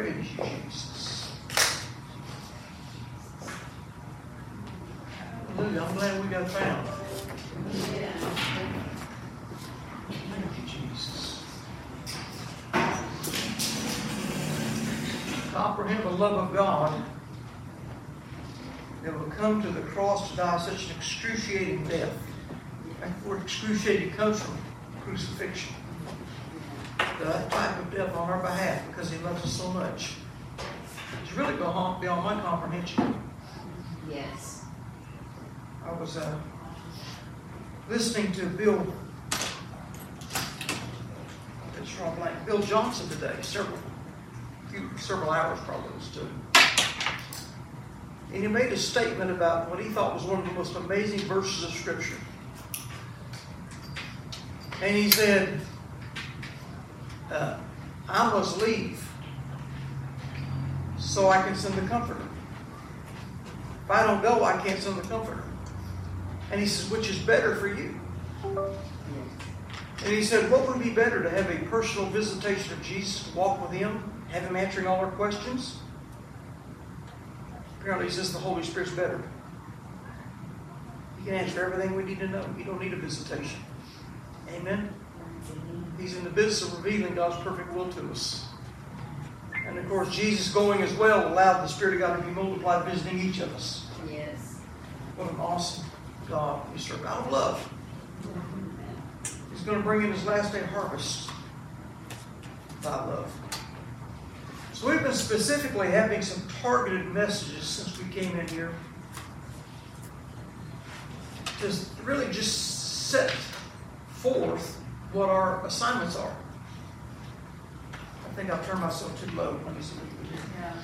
Praise you, Jesus. Hallelujah. I'm glad we got found. Thank you, Jesus. Comprehend the love of God that will come to the cross to die such an excruciating death. That word excruciating comes from crucifixion. That type of death on our behalf because He loves us so much. It's really beyond my comprehension. Yes. I was listening to Bill Johnson today, several hours probably it was too. And he made a statement about what he thought was one of the most amazing verses of Scripture. And he said, I must leave so I can send the Comforter. If I don't go, I can't send the Comforter. And he says, which is better for you? And he said, what would be better, to have a personal visitation of Jesus, to walk with Him, have Him answering all our questions? Apparently, he says the Holy Spirit's better. He can answer everything we need to know. You don't need a visitation. Amen? He's in the business of revealing God's perfect will to us. And of course, Jesus going as well allowed the Spirit of God to be multiplied, visiting each of us. Yes. What an awesome God we serve. Out of love. He's going to bring in His last day harvest by love. So we've been specifically having some targeted messages since we came in here to really just set forth what our assignments are. I think I've turned myself too low. Let me see what we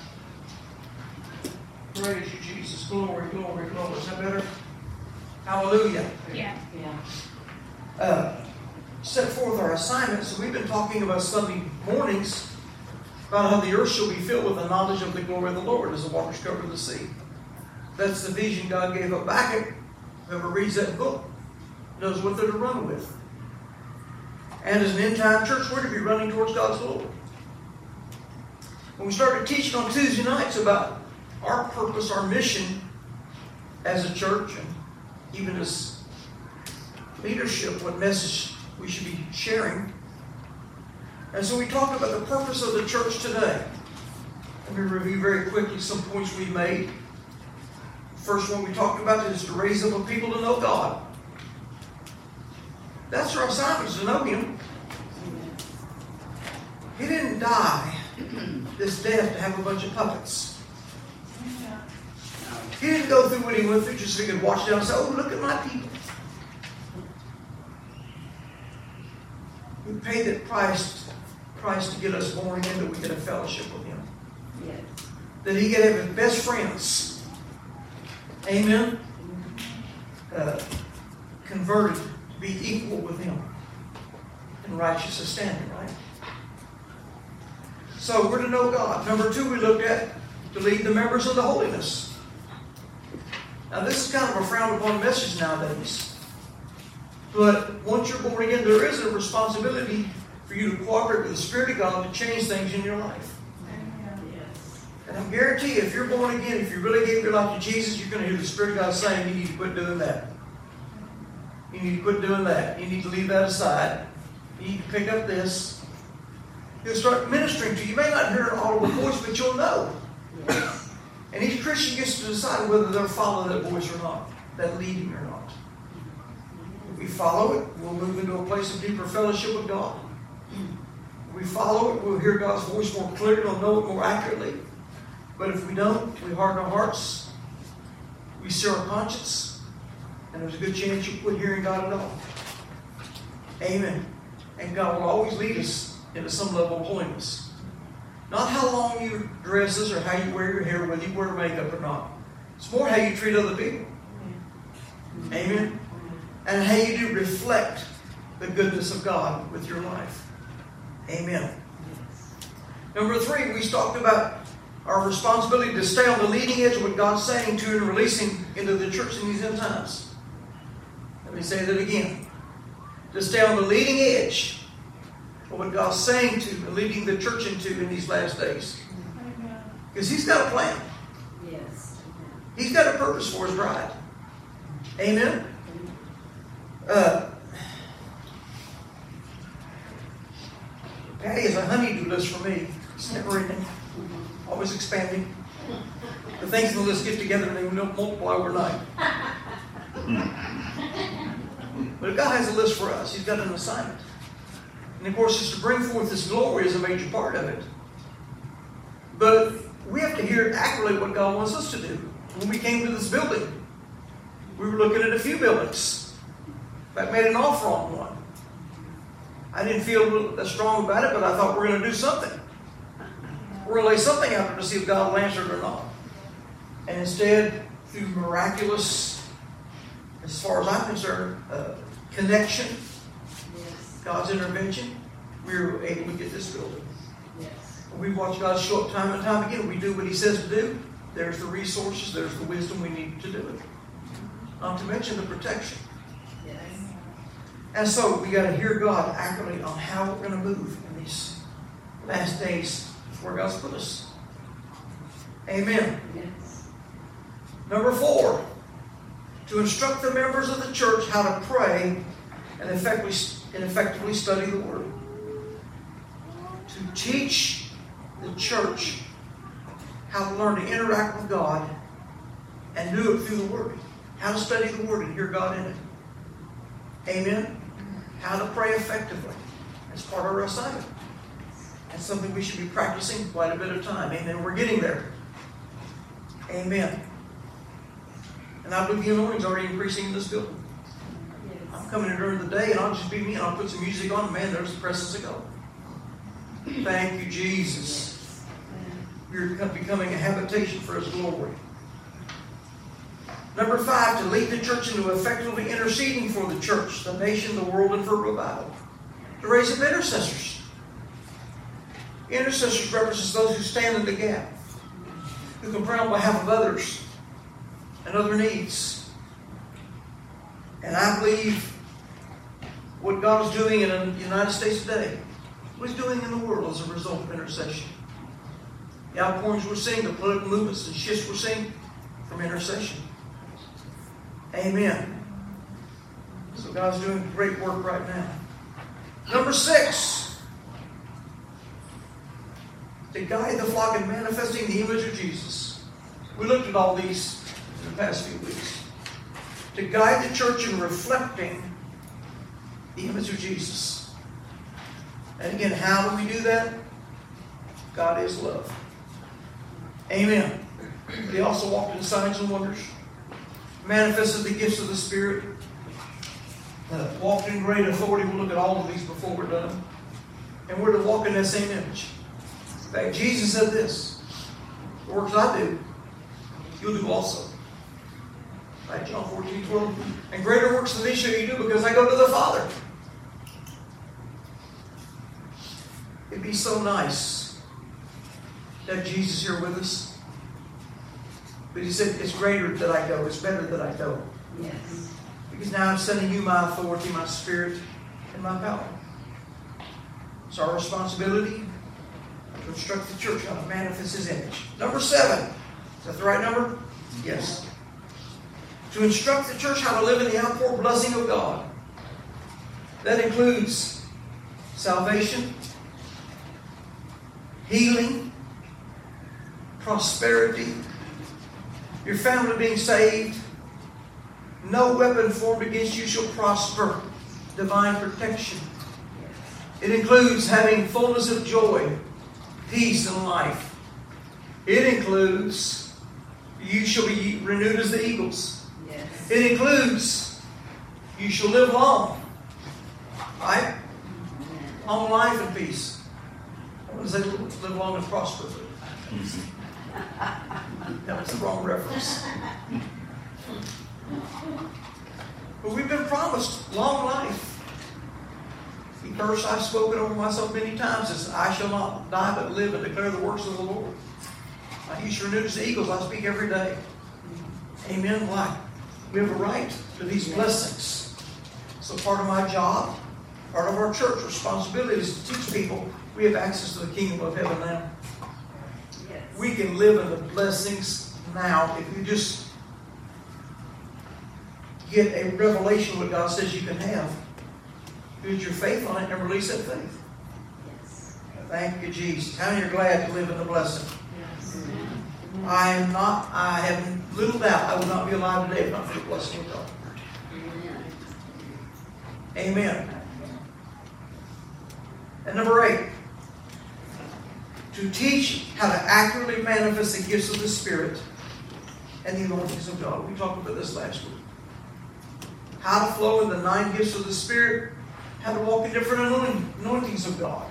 do. Yeah. Praise you, Jesus. Glory, glory, glory. Is that better? Hallelujah. Yeah. Set forth our assignments. So we've been talking about Sunday mornings about how the earth shall be filled with the knowledge of the glory of the Lord as the waters cover the sea. That's the vision God gave Habakkuk. Whoever reads that book knows what they're to run with. And as an end-time church, we're to be running towards God's glory. When we started teaching on Tuesday nights about our purpose, our mission as a church, and even as leadership, what message we should be sharing. And so we talked about the purpose of the church today. Let me review very quickly some points we made. First one we talked about is to raise up a people to know God. That's our assignment, is to know Him. He didn't die this death to have a bunch of puppets. He didn't go through what He went through just so He could watch down and say, oh, look at my people. He paid that price to get us born again, that we get a fellowship with Him. Yes. That He could have His best friends. Amen? Converted to be equal with Him in righteous standing, right? So we're to know God. Number 2, we looked at to lead the members into holiness. Now this is kind of a frowned upon message nowadays. But once you're born again, there is a responsibility for you to cooperate with the Spirit of God to change things in your life. Yes. And I guarantee you, if you're born again, if you really gave your life to Jesus, you're going to hear the Spirit of God saying, you need to quit doing that. You need to quit doing that. You need to leave that aside. You need to pick up this. He'll start ministering to you. You may not hear an audible voice, but you'll know. Yes. And each Christian gets to decide whether they'll follow that voice or not, that leading or not. If we follow it, we'll move into a place of deeper fellowship with God. If we follow it, we'll hear God's voice more clearly, we'll know it more accurately. But if we don't, we harden our hearts, we sear our conscience, and there's a good chance you quit hearing God at all. Amen. And God will always lead us into some level of holiness. Not how long you dresses or how you wear your hair, whether you wear makeup or not. It's more how you treat other people. Amen. And how you do reflect the goodness of God with your life. Amen. Number 3, we talked about our responsibility to stay on the leading edge of what God's saying to and releasing into the church in these end times. Let me say that again. To stay on the leading edge of what God's saying to and leading the church into in these last days. Because He's got a plan. Yes. He's got a purpose for His bride. Amen? Patty is a honey-do list for me. It's never ending. Always expanding. The things in the list get together and they multiply overnight. But God has a list for us. He's got an assignment. And of course, it's to bring forth His glory is a major part of it. But we have to hear accurately what God wants us to do. When we came to this building, we were looking at a few buildings. In fact, made an offer on one. I didn't feel that strong about it, but I thought we're going to do something. We're going to lay something out there to see if God will answer it or not. And instead, through miraculous, as far as I'm concerned, connection, Yes. God's intervention, we were able to get this building. Yes. We watch God show up time and time again. We do what He says to do. There's the resources. There's the wisdom we need to do it. Not to mention the protection. Yes. And so we got to hear God accurately on how we're going to move in these last days where God's put us. Amen. Yes. Number 4, to instruct the members of the church how to pray and effectively study the Word. To teach the church how to learn to interact with God and do it through the Word. How to study the Word and hear God in it. Amen? How to pray effectively. That's part of our assignment. That's something we should be practicing quite a bit of time. Amen. We're getting there. Amen. And I believe the anointing is already increasing in this building. Yes. I'm coming in during the day and I'll just be me and I'll put some music on and man, there's the presence of God. Thank you, Jesus. You're becoming a habitation for His glory. Number 5, to lead the church into effectively interceding for the church, the nation, the world, and for revival. To raise up intercessors. Intercessors represent those who stand in the gap, who can pray on behalf of others and other needs. And I believe what God is doing in the United States today, what He's doing in the world as a result of intercession. The outpourings we're seeing, the political movements and shifts we're seeing from intercession. Amen. So God's doing great work right now. Number 6, to guide the flock in manifesting the image of Jesus. We looked at all these in the past few weeks. To guide the church in reflecting the image of Jesus. And again, how do we do that? God is love. Amen. He also walked in signs and wonders. Manifested the gifts of the Spirit. Walked in great authority. We'll look at all of these before we're done. And we're to walk in that same image. In fact, Jesus said this. The works I do, you'll do also. Right? John 14:12. And greater works than these shall you do because I go to the Father. It'd be so nice to have Jesus here with us. But He said, it's greater that I go. It's better that I go. Yes. Because now I'm sending you my authority, my Spirit, and my power. It's our responsibility to instruct the church how to manifest His image. Number 7. Is that the right number? Yes. To instruct the church how to live in the outpour blessing of God. That includes salvation, healing, prosperity, your family being saved. No weapon formed against you shall prosper. Divine protection. It includes having fullness of joy, peace, and life. It includes you shall be renewed as the eagles. Yes. It includes you shall live long. Right? Long life and peace. I want to say live long and prosper. That was the wrong reference. But we've been promised long life. The curse I've spoken over myself many times is, I shall not die but live and declare the works of the Lord. You shall renew as the eagles. I speak every day. Amen. Why? We have a right to these blessings. So part of my job, part of our church responsibility is to teach people we have access to the kingdom of heaven now. Yes. We can live in the blessings now if you just get a revelation of what God says you can have. Use your faith on it and release that faith. Yes. Thank you, Jesus. How many are glad to live in the blessing? Yes. I have little doubt I would not be alive today if not for the blessing of God. Amen. And number 8, to teach how to accurately manifest the gifts of the Spirit and the anointings of God. We talked about this last week. How to flow in the 9 gifts of the Spirit, how to walk in different anointings of God,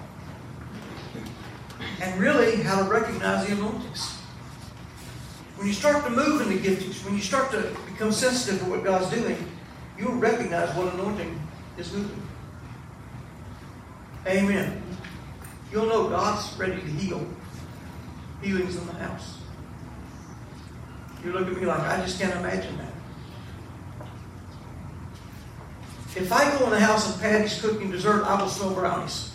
and really how to recognize the anointings. When you start to move in the giftings, when you start to become sensitive to what God's doing, you'll recognize what anointing is moving. Amen. You'll know God's ready to heal. Healing's in the house. You look at me like, I just can't imagine that. If I go in the house and Patty's cooking dessert, I will smell brownies.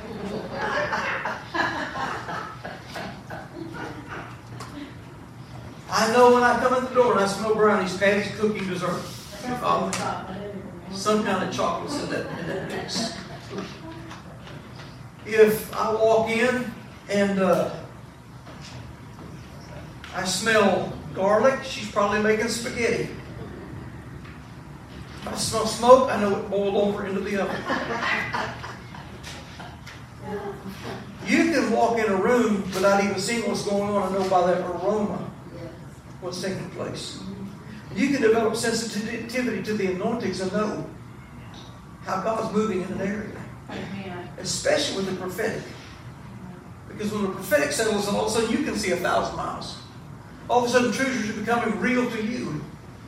I know when I come in the door and I smell brownies, Patty's cooking dessert. You follow me? Some kind of chocolates in that mix. If I walk in and I smell garlic, she's probably making spaghetti. If I smell smoke, I know it boiled over into the oven. You can walk in a room without even seeing what's going on and know by that aroma what's taking place. You can develop sensitivity to the anointings and know how God's moving in an area. Amen. Especially with the prophetic. Because when the prophetic settles in, all of a sudden you can see 1,000 miles. All of a sudden treasures are becoming real to you.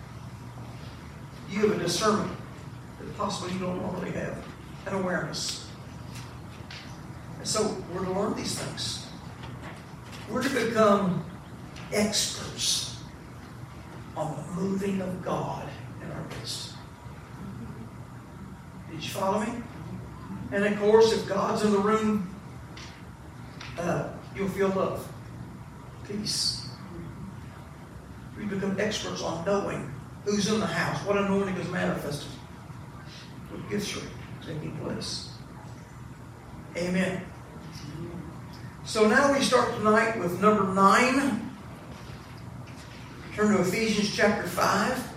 You have a discernment that possibly you don't normally have. An awareness. And so we're to learn these things. We're to become experts on the moving of God in our midst. Did you follow me? And of course, if God's in the room, you'll feel love, peace. We become experts on knowing who's in the house, what anointing is manifested, what gifts are taking place. Amen. So now we start tonight with number 9. Turn to Ephesians chapter 5.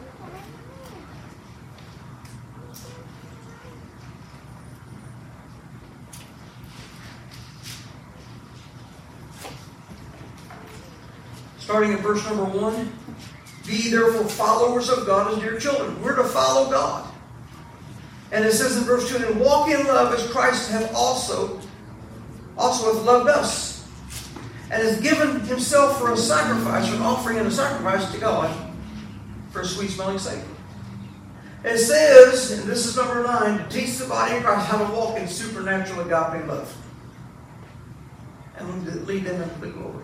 Starting at verse number 1. Be therefore followers of God as dear children. We're to follow God. And it says in verse 2, and walk in love as Christ hath also hath loved us, and has given himself for a sacrifice, or an offering and a sacrifice to God for a sweet smelling savor. It says, and this is number 9, to teach the body of Christ how to walk in supernatural agape love. And lead them into the glory.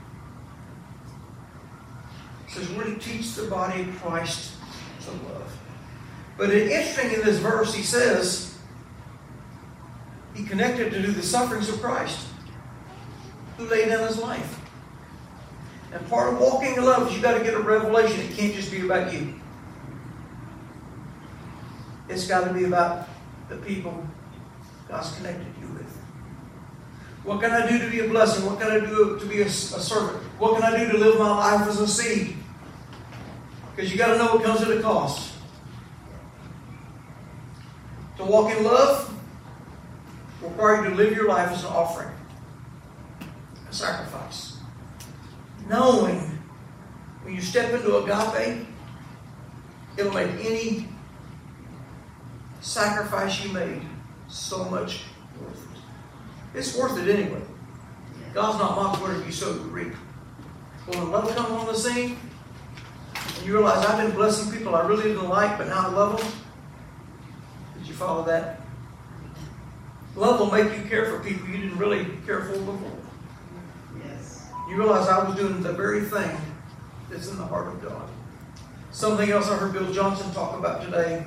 It says we're to teach the body of Christ to love. But it's interesting in this verse, he says, he connected to do the sufferings of Christ, who laid down his life. And part of walking in love is you've got to get a revelation. It can't just be about you. It's got to be about the people God's connected you with. What can I do to be a blessing? What can I do to be a servant? What can I do to live my life as a seed? Because you got to know it comes at a cost. To walk in love will require you to live your life as an offering, a sacrifice. Knowing when you step into agape, it'll make any sacrifice you made so much worth it. It's worth it anyway. God's not mocked whatever you sow, you reap. But when love comes on the scene, and you realize I've been blessing people I really didn't like, but now I love them. Did you follow that? Love will make you care for people you didn't really care for before. Yes. You realize I was doing the very thing that's in the heart of God. Something else I heard Bill Johnson talk about today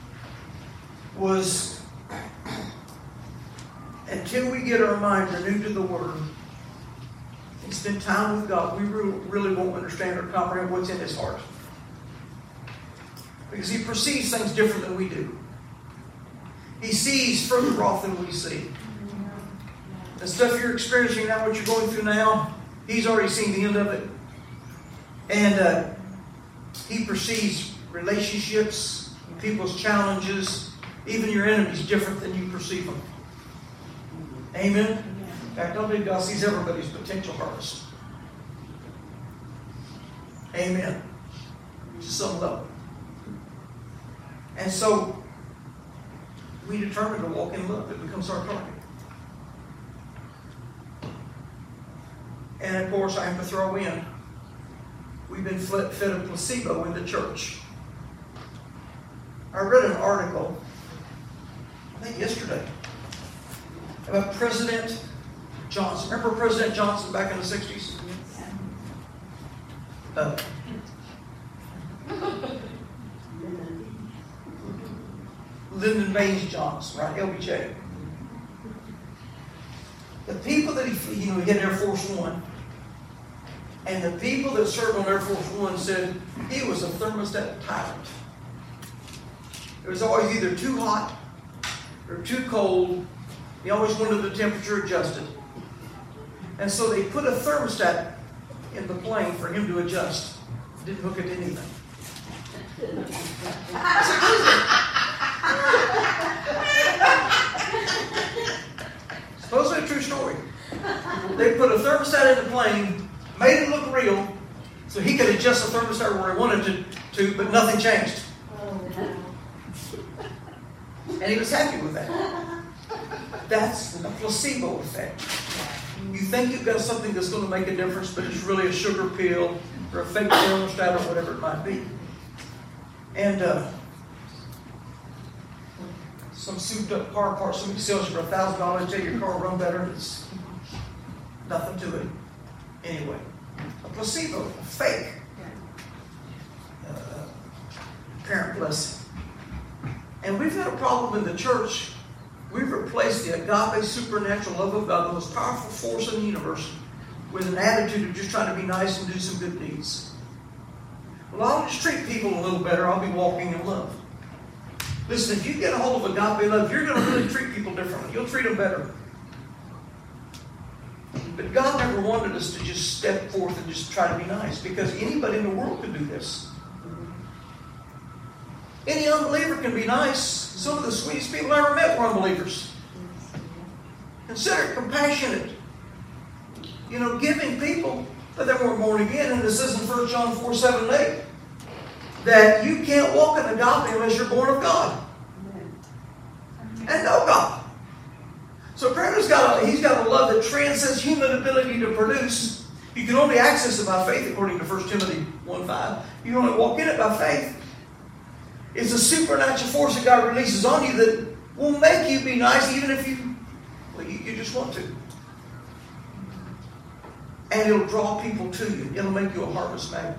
was until we get our mind renewed to the Word, spend time with God, we really won't understand or comprehend what's in His heart. Because He perceives things different than we do. He sees further off than we see. The stuff you're experiencing now, what you're going through now, He's already seen the end of it. And He perceives relationships, people's challenges, even your enemies different than you perceive them. Amen? In fact, I believe God sees everybody's potential harvest. Amen. To some level. And so, we determine to walk in love. It becomes our target. And of course, I have to throw in, we've been fed a placebo in the church. I read an article, I think yesterday, about President Johnson. Remember President Johnson back in the 60s? Lyndon Baines Johnson, right? LBJ. The people that he had Air Force One, and the people that served on Air Force One said he was a thermostat tyrant. It was always either too hot or too cold. He always wanted the temperature adjusted. And so they put a thermostat in the plane for him to adjust. Didn't hook it to anything. Supposedly a true story. They put a thermostat in the plane, made it look real, so he could adjust the thermostat where he wanted to, but nothing changed. And he was happy with that. That's a placebo effect. You think you've got something that's going to make a difference, but it's really a sugar pill or a fake thermostat or whatever it might be. And some souped up car part, somebody sells you for $1,000, tell your car will run better, and it's nothing to it. Anyway, a placebo, a fake apparent blessing. And we've had a problem in the church. We've replaced the agape supernatural love of God, the most powerful force in the universe, with an attitude of just trying to be nice and do some good deeds. Well, I'll just treat people a little better. I'll be walking in love. Listen, if you get a hold of agape love, you're going to really treat people differently. You'll treat them better. But God never wanted us to just step forth and just try to be nice, because anybody in the world could do this. Any unbeliever can be nice. Some of the sweetest people I ever met were unbelievers. Consider it compassionate. Giving people, but they weren't born again. And it says in 1 John 4:7 and 8 that you can't walk in agape unless you're born of God. And know God. So He's got a love that transcends human ability to produce. You can only access it by faith, according to 1 Timothy 1:5. You can only walk in it by faith. It's a supernatural force that God releases on you that will make you be nice even if you just want to. And it'll draw people to you. It'll make you a harvest magnet.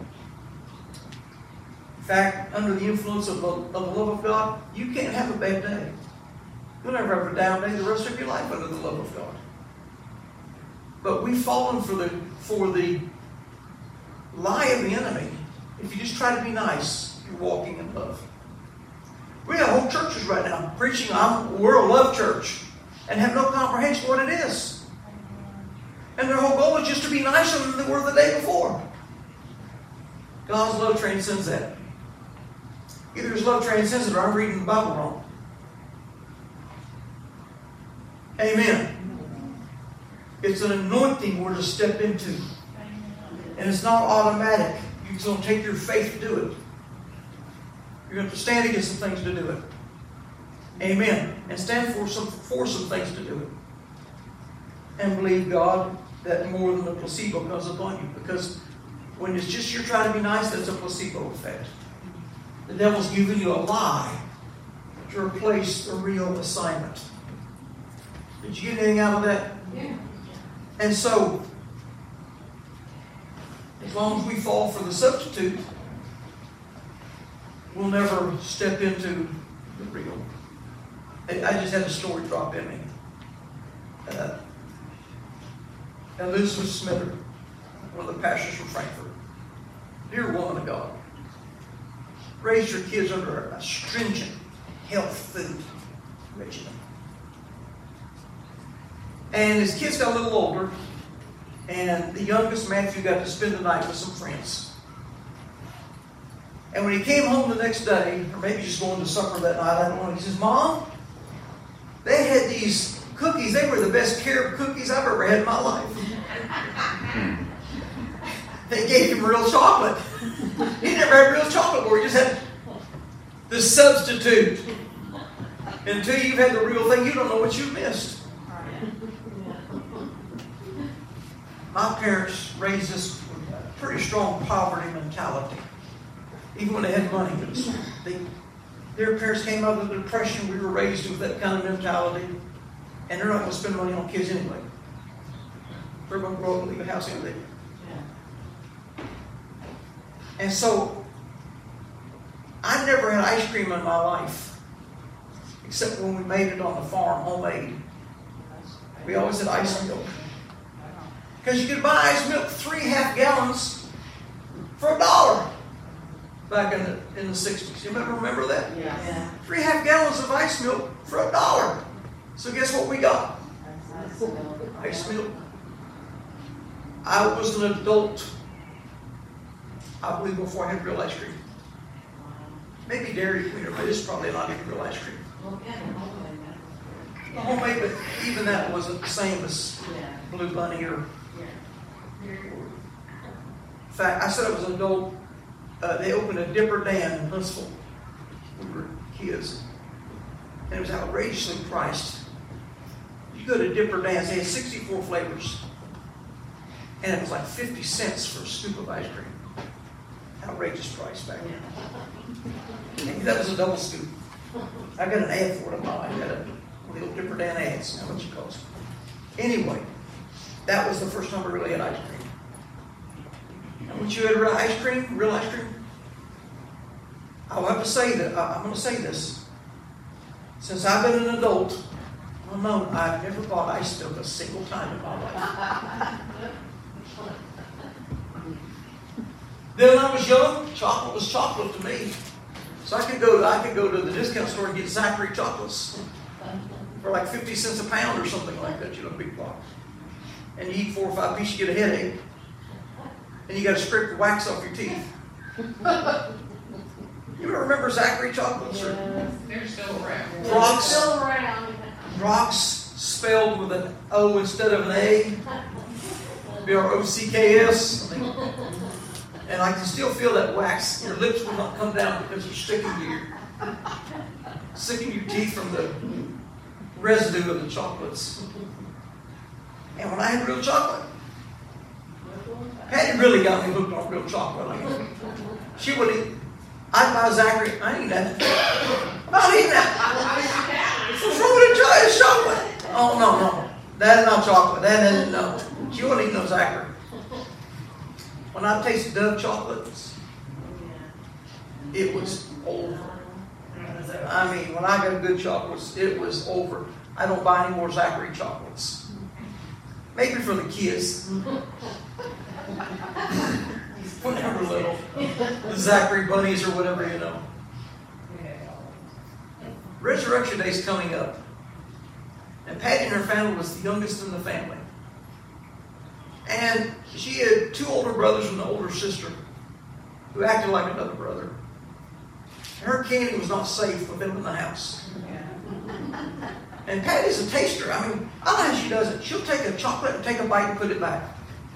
In fact, under the influence of the love of God, you can't have a bad day. You'll never have a down day the rest of your life under the love of God. But we've fallen for the lie of the enemy. If you just try to be nice, you're walking in love. We have whole churches right now preaching, we're a love church, and have no comprehension what it is. And their whole goal is just to be nicer than they were the day before. God's love transcends that. Either His love transcends it or I'm reading the Bible wrong. Amen. It's an anointing we're to step into. And it's not automatic. You're going to take your faith to do it. You're going to have to stand against some things to do it. Amen. And stand for some things to do it. And believe God that more than the placebo comes upon you. Because when it's just you're trying to be nice, that's a placebo effect. The devil's giving you a lie to replace the real assignment. Did you get anything out of that? Yeah. And so, as long as we fall for the substitute, we'll never step into the real. I just had a story drop in me. Elizabeth Smither, one of the pastors from Frankfurt. Dear woman of God, raised her kids under a stringent health food regimen. And his kids got a little older, and the youngest, Matthew, got to spend the night with some friends. And when he came home the next day, or maybe just going to supper that night, I don't know, he says, Mom, they had these cookies. They were the best carrot cookies I've ever had in my life. They gave him real chocolate. He never had real chocolate before. He just had the substitute. Until you've had the real thing, you don't know what you missed. My parents raised us with a pretty strong poverty mentality. Even when they had money. Their parents came out of the Depression. We were raised with that kind of mentality. And they're not going to spend money on kids anyway. They're going to grow up and leave the house empty. And so, I never had ice cream in my life. Except when we made it on the farm, homemade. We always had ice milk. Because you could buy ice milk 3.5 gallons for $1 back in the 60s. You remember that? Yeah. 3.5 gallons of ice milk for $1. So guess what we got? Ice milk. I was an adult, I believe, before I had real ice cream. Maybe Dairy Queen, but it's probably not even real ice cream. Homemade, but even that wasn't the same as Blue Bunny or. In fact, I said I was an adult. They opened a Dipper Dan in Huntsville. We were kids. And it was outrageously priced. You go to Dipper Dan's, they had 64 flavors. And it was like 50 cents for a scoop of ice cream. Outrageous price back then. And that was a double scoop. I got an ad for it on mine. I got a little Dipper Dan ads. How much it cost. Anyway, that was the first time I really had ice cream. And once you had real ice cream, I'll have to say that, I'm going to say this. Since I've been an adult, I've never bought ice milk a single time in my life. Then when I was young, chocolate was chocolate to me. So I could go to the discount store and get Zachary chocolates for like 50 cents a pound or something like that, big box. And you eat 4 or 5 pieces, you get a headache. And you got to scrape the wax off your teeth. You remember Zachary chocolates? Yes. They're still around. Rocks. Still around. Rocks spelled with an O instead of an A. B-R-O-C-K-S. And I can still feel that wax. Your lips will not come down because you're sticking your teeth from the residue of the chocolates. And when I had real chocolate, Patty really got me hooked on real chocolate. She would eat. I'd buy Zachary. I ain't eating that. I'm not eating that. What's wrong with it? It's chocolate. Oh, no. That's not chocolate. That isn't, no. She wouldn't eat no Zachary. When I tasted Dove chocolates, it was over. I mean, when I got good chocolates, it was over. I don't buy any more Zachary chocolates. Maybe for the kids. When they were little. The Zachary bunnies or whatever, Resurrection Day is coming up. And Patty and her family was the youngest in the family. And she had 2 older brothers and an older sister who acted like another brother. Her candy was not safe with them in the house. And Patty's a taster. I mean, I don't know how she does it. She'll take a chocolate and take a bite and put it back.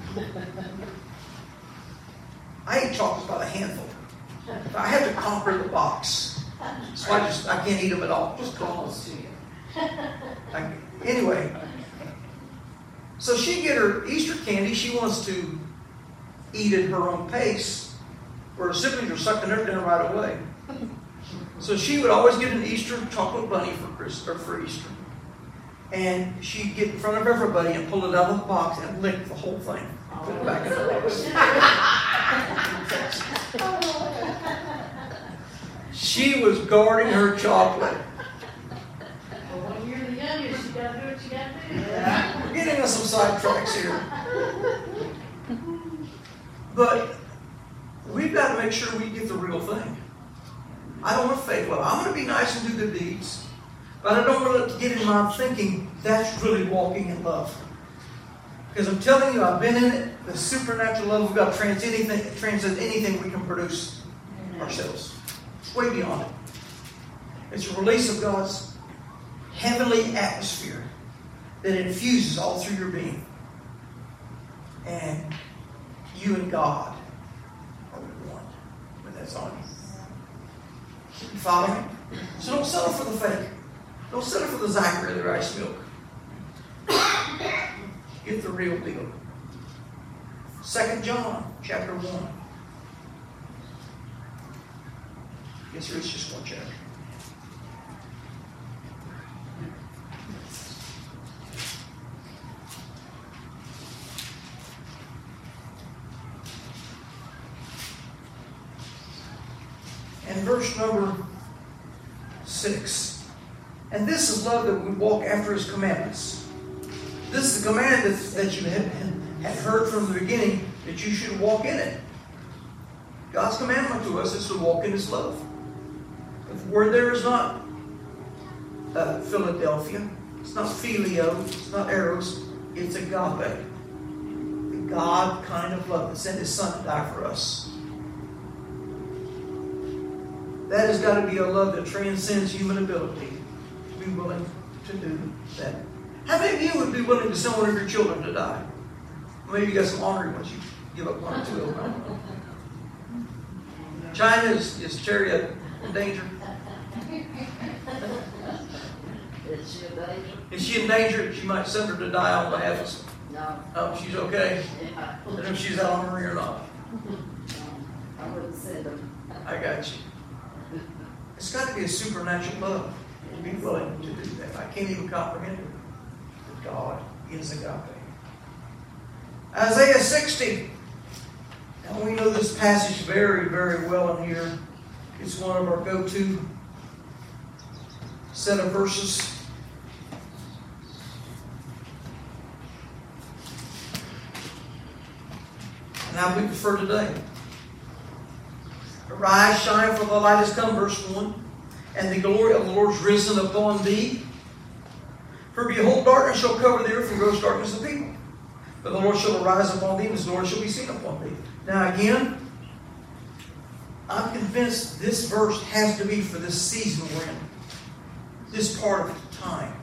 I ate chocolates by the handful. I had to conquer the box. So I can't eat them at all. Just close to you. Anyway. So she get her Easter candy. She wants to eat at her own pace. Where her siblings are sucking her down right away. So she would always get an Easter chocolate bunny for Easter. And she'd get in front of everybody and pull it out of the box and lick the whole thing. Put it back in the box. She was guarding her chocolate. Well, when you're the youngest, rebellious. You gotta do what you gotta do. Yeah. We're getting us some sidetracks here. But we've got to make sure we get the real thing. I don't want fake love. I'm going to be nice and do good deeds. But I don't want to get in my thinking that's really walking in love. Because I'm telling you, I've been in it. The supernatural love of God transcends anything we can produce ourselves. It's way beyond it. It's a release of God's heavenly atmosphere that infuses all through your being. And you and God are one when that's on you. You follow me? So don't settle for the fake. Don't settle for the Zachary or the rice milk. Get the real deal. 2 John chapter 1. Yes, there is just one chapter. And verse number 6. And this is love, that we walk after His commandments. This is the command that you had heard from the beginning, that you should walk in it. God's commandment to us is to walk in His love. The word there is not Philadelphia. It's not Phileo. It's not Eros. It's agape. The God kind of love that sent His Son to die for us. That has got to be a love that transcends human ability to be willing to do that. How many of you would be willing to send one of your children to die? Maybe you got some honorary ones. You give up one or two of them. China, is Terry in danger? Is she in danger? She might send her to die on behalf of us. No. Oh, she's okay. I don't know if she's out on her or not. I wouldn't send them. I got you. It's got to be a supernatural love to be willing to do that. I can't even comprehend it. But God is agape. Isaiah 60. And we know this passage very, very well in here. It's one of our go-to set of verses. And how we prefer today. Arise, shine, for the light has come, verse 1. And the glory of the Lord is risen upon thee. For behold, darkness shall cover the earth, and gross darkness the people. But the Lord shall arise upon thee, and His glory shall be seen upon thee. Now again, I'm convinced this verse has to be for this season we're in. This part of time.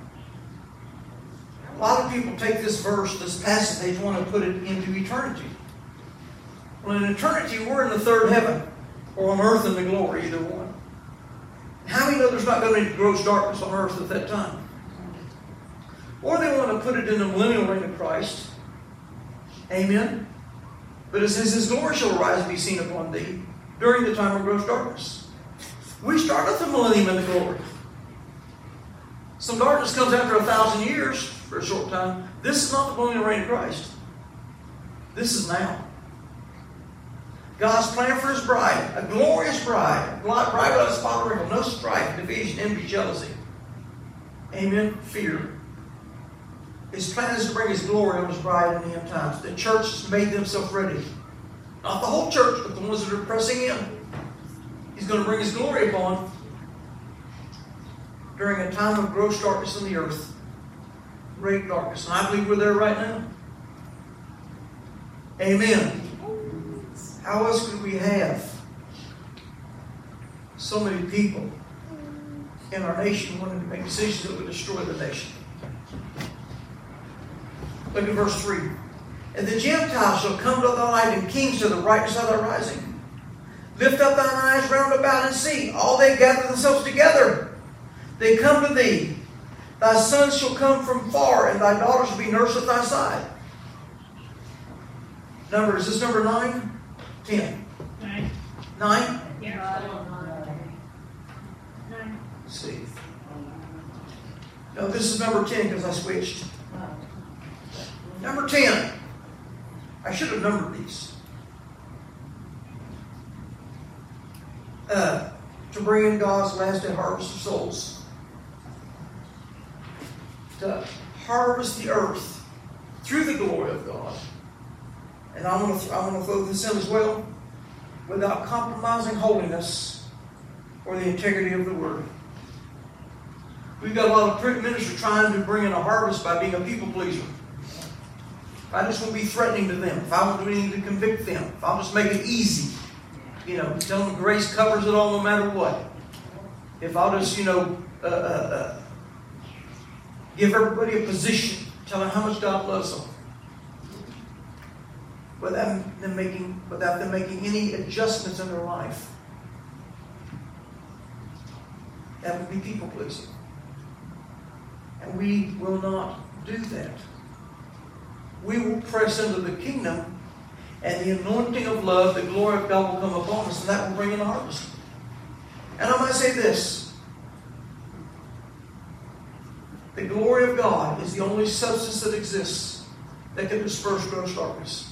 A lot of people take this verse, this passage, they want to put it into eternity. Well, in eternity, we're in the third heaven. Or on earth in the glory, either one. How do we know there's not going to be gross darkness on earth at that time? Or they want to put it in the millennial reign of Christ. Amen. But it says His glory shall arise and be seen upon thee during the time of gross darkness. We start at the millennium in the glory. Some darkness comes after 1,000 years for a short time. This is not the millennial reign of Christ. This is now. God's plan for His bride, a glorious bride, a bride without spot or wrinkle, no strife, division, envy, jealousy. Amen. Fear. His plan is to bring His glory on His bride in the end times. The church has made themselves ready. Not the whole church, but the ones that are pressing in. He's going to bring His glory upon during a time of gross darkness in the earth. Great darkness. And I believe we're there right now. Amen. How else could we have so many people in our nation wanting to make decisions that would destroy the nation? Look at verse 3. And the Gentiles shall come to thy light, and kings to the brightness of thy rising. Lift up thine eyes round about and see. All they gather themselves together. They come to thee. Thy sons shall come from far, and thy daughters shall be nursed at thy side. Is this number 9? 10. 9. 9? Yeah. 9. Let's see. No, this is number 10 because I switched. Number 10. I should have numbered these. To bring in God's lasting harvest of souls. to harvest the earth through the glory of God. And I want to throw this in as well, without compromising holiness or the integrity of the Word. We've got a lot of print ministers trying to bring in a harvest by being a people pleaser. I just won't be threatening to them. If I won't do anything to convict them, if I'll just make it easy, tell them grace covers it all no matter what. If I'll just, give everybody a position, tell them how much God loves them, without them making any adjustments in their life, that would be people pleasing. And we will not do that. We will press into the kingdom, and the anointing of love, the glory of God will come upon us, and that will bring in a harvest. And I might say this: the glory of God is the only substance that exists that can disperse gross darkness.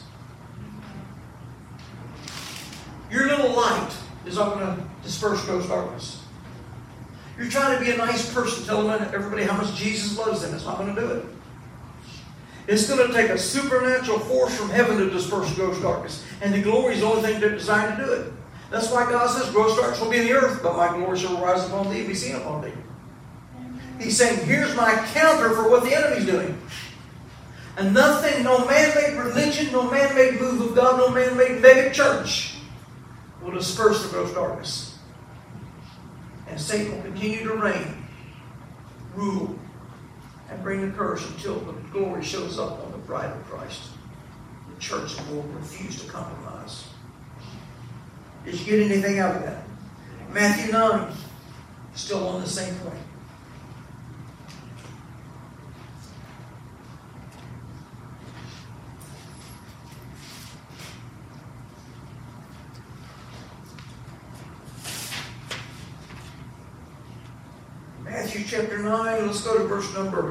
Your little light is not going to disperse gross darkness. You're trying to be a nice person, telling everybody how much Jesus loves them. It's not going to do it. It's going to take a supernatural force from heaven to disperse gross darkness. And the glory is the only thing that's designed to do it. That's why God says, gross darkness will be in the earth, but my glory shall rise upon thee and be seen upon thee. He's saying, here's my counter for what the enemy's doing. And nothing, no man-made religion, no man-made move of God, no man-made mega church will disperse the gross darkness. And Satan will continue to reign, rule, and bring the curse until the glory shows up on the bride of Christ. The church will refuse to compromise. Did you get anything out of that? Matthew 9, still on the same point. Matthew chapter 9, let's go to verse number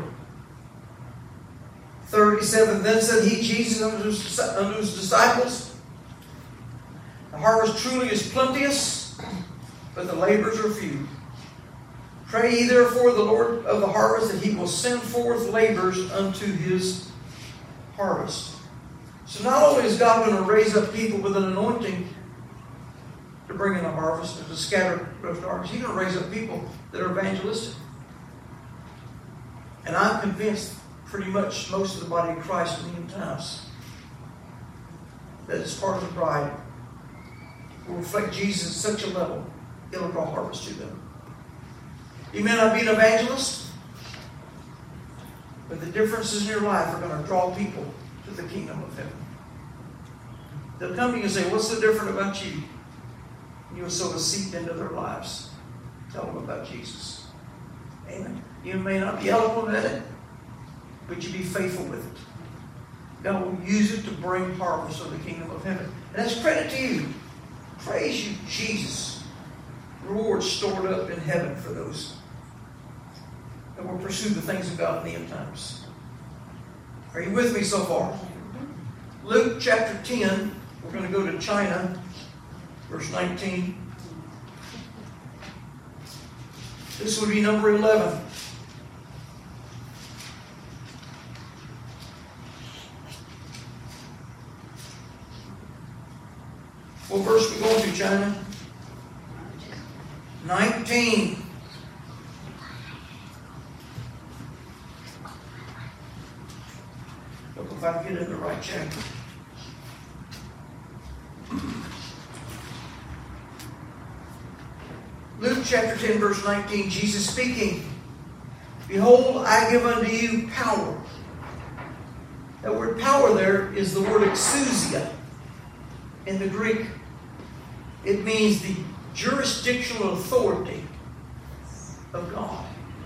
37. Then said he, Jesus, unto his disciples, the harvest truly is plenteous, but the laborers are few. Pray ye therefore the Lord of the harvest that he will send forth laborers unto his harvest. So not only is God going to raise up people with an anointing to bring in a harvest and to scatter gross darkness, he's going to raise up people that are evangelistic. And I'm convinced pretty much most of the body of Christ in the end times that as part of the bride will reflect Jesus at such a level, it'll draw harvest to them. You may not be an evangelist, but the differences in your life are going to draw people to the kingdom of heaven. They'll come to you and say, what's so different about you? And you'll sow a seed into their lives. Tell them about Jesus. Amen. You may not be eloquent at it, but you be faithful with it. God will use it to bring harvest of the kingdom of heaven. And that's credit to you. Praise you, Jesus. Rewards stored up in heaven for those that will pursue the things of God in the end times. Are you with me so far? Luke chapter 10, we're going to go to China, verse 19. This would be number 11. What verse we going to, China? 19. Look if I can get in the right chapter. Luke chapter 10, verse 19, Jesus speaking. Behold, I give unto you power. That word power there is the word exousia in the Greek. It means the jurisdictional authority of God.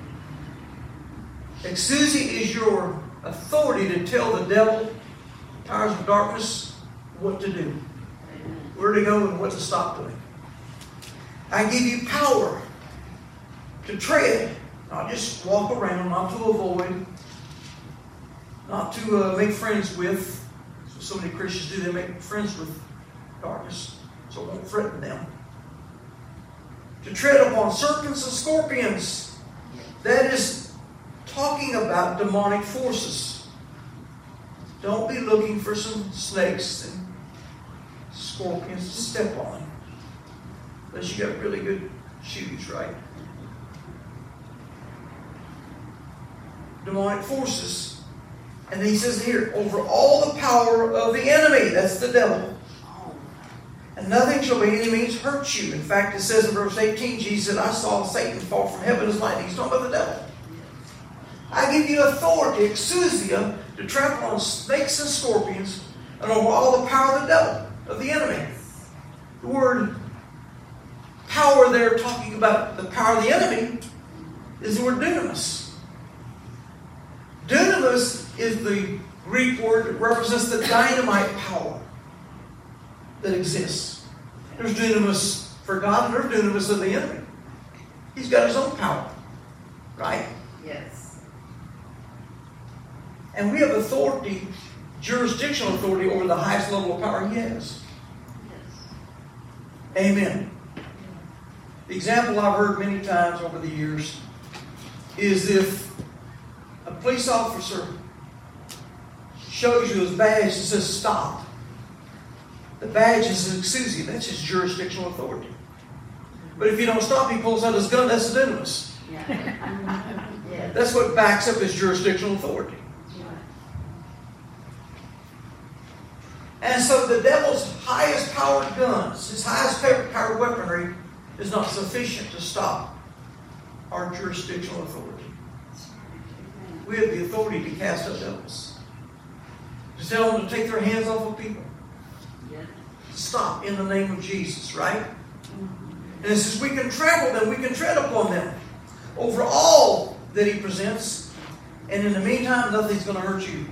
Exousia is your authority to tell the devil, powers of darkness, what to do, where to go, and what to stop doing. I give you power to tread, not just walk around, not to avoid, not to make friends with. So many Christians do, they make friends with darkness, so it won't threaten them. To tread upon serpents and scorpions. That is talking about demonic forces. Don't be looking for some snakes and scorpions to step on. Unless you got really good shoes, right? Demonic forces. And he says here, over all the power of the enemy. That's the devil. And nothing shall by any means hurt you. In fact, it says in verse 18, Jesus said, I saw Satan fall from heaven as lightning. He's talking about the devil. I give you authority, exousia, to trample on snakes and scorpions and over all the power of the devil, of the enemy. The word power there, talking about the power of the enemy, is the word dunamis. Dunamis is the Greek word that represents the dynamite power that exists. There's dunamis for God and there's dunamis of the enemy. He's got his own power. Right? Yes. And we have authority, jurisdictional authority over the highest level of power he has. Yes. Amen. The example I've heard many times over the years is if a police officer shows you his badge and says stop. The badge is an exousia. That's his jurisdictional authority. But if you don't stop, he pulls out his gun. That's the dunamis. Yeah. Yes. That's what backs up his jurisdictional authority. And so the devil's highest powered guns, his highest powered weaponry, is not sufficient to stop our jurisdictional authority. We have the authority to cast out devils. To tell them to take their hands off of people. Yes. Stop in the name of Jesus, right? And it says we can trample them, we can tread upon them over all that he presents. And in the meantime, nothing's going to hurt you.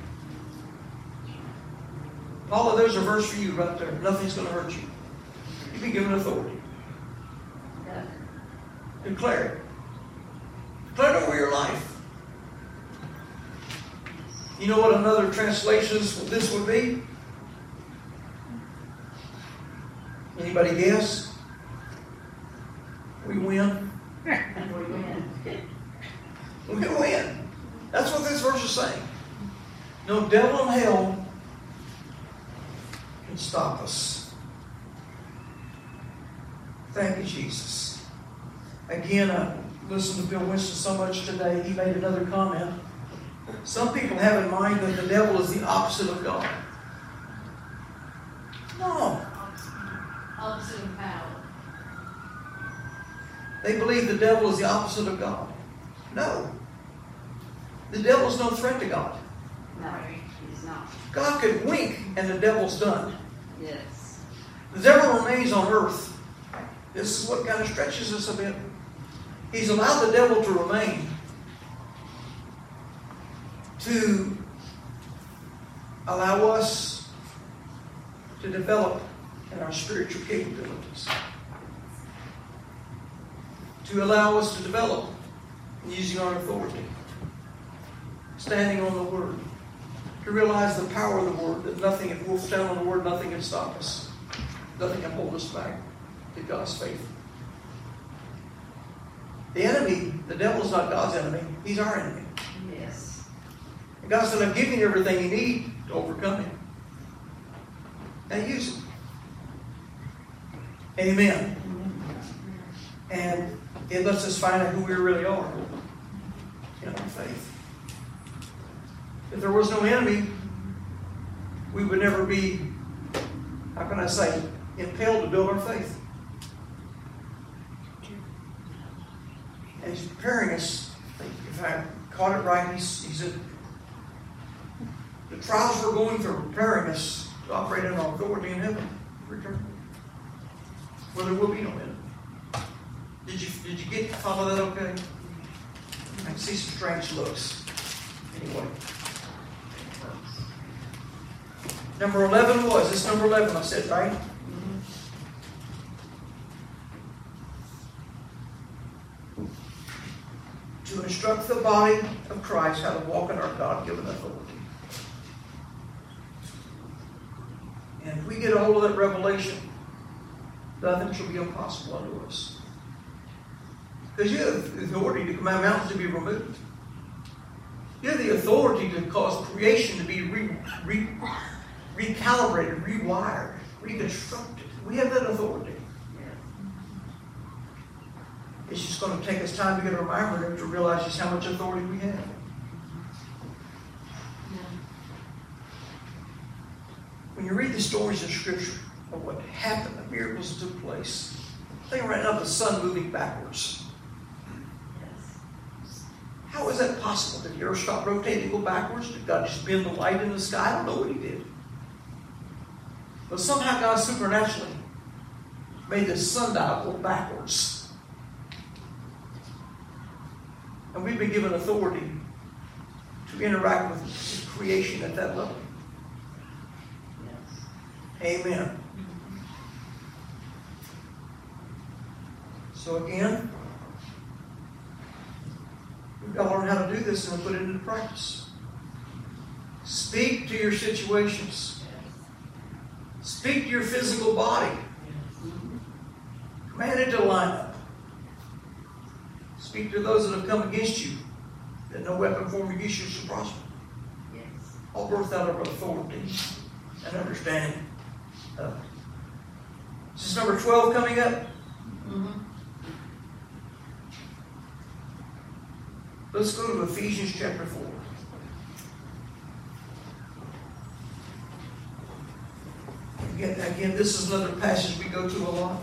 Paula, there's a verse for you right there. Nothing's going to hurt you. You've been given authority. Yeah. Declare it. Declare it over your life. You know what another translation of this would be? Anybody guess? We win. We win. We win. That's what this verse is saying. No devil in hell can stop us. Thank you, Jesus. Again, I listened to Bill Winston so much today. He made another comment. Some people have in mind that the devil is the opposite of God. No. Opposite of power. They believe the devil is the opposite of God. No. The devil is no threat to God. No, he's not. God could wink and the devil's done. Yes. The devil remains on earth. This is what kind of stretches us a bit. He's allowed the devil to remain to allow us to develop in our spiritual capabilities. To allow us to develop in using our authority. Standing on the Word. To realize the power of the Word, that nothing, if we'll stand on the Word, nothing can stop us. Nothing can hold us back to God's faith. The enemy, the devil is not God's enemy. He's our enemy. Yes. And God said, I've given you everything you need to overcome him. Now use it. Amen. And it lets us find out who we really are in our faith. If there was no enemy, we would never be, how can I say, impelled to build our faith. And he's preparing us. If I caught it right, he said, the trials we're going through are preparing us to operate in our authority in heaven. Return. Well, there will be no enemy. Did you follow that okay? I can see some strange looks. Anyway. Number 11 was, this number 11 I said, right? To instruct the body of Christ how to walk in our God-given authority. And if we get a hold of that revelation, nothing shall be impossible unto us. Because you have the authority to command mountains to be removed. You have the authority to cause creation to be recalibrated, rewired, reconstructed. We have that authority. It's just going to take us time to get a reminder to realize just how much authority we have. When you read the stories in Scripture of what happened, the miracles that took place, think right now of the sun moving backwards. How is that possible? Did the earth stop rotating and go backwards? Did God just bend the light in the sky? I don't know what He did. But somehow God supernaturally made the sundial go backwards. And we've been given authority to interact with creation at that level. Yes. Amen. So again, we've got to learn how to do this and put it into practice. Speak to your situations. Speak to your physical body. Command it to line up. Speak to those that have come against you, that no weapon formed against you shall prosper. Yes. All birthed out of authority and understanding. Is this number 12 coming up? Mm-hmm. Let's go to Ephesians chapter 4. Again, this is another passage we go to a lot.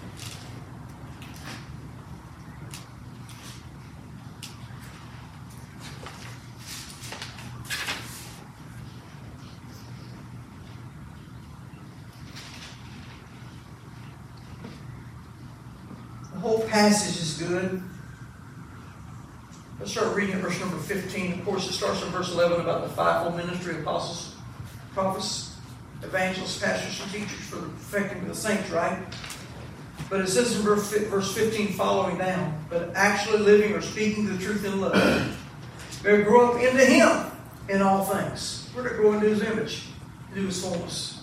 The whole passage is good. Let's start reading at verse number 15. Of course, it starts in verse 11 about the fivefold ministry of apostles, prophets, evangelists, pastors, and teachers for the perfecting of the saints, right? But it says in verse 15 following down, but actually living or speaking the truth in love. We're to grow up into Him in all things. We're to grow into His image, into His fullness.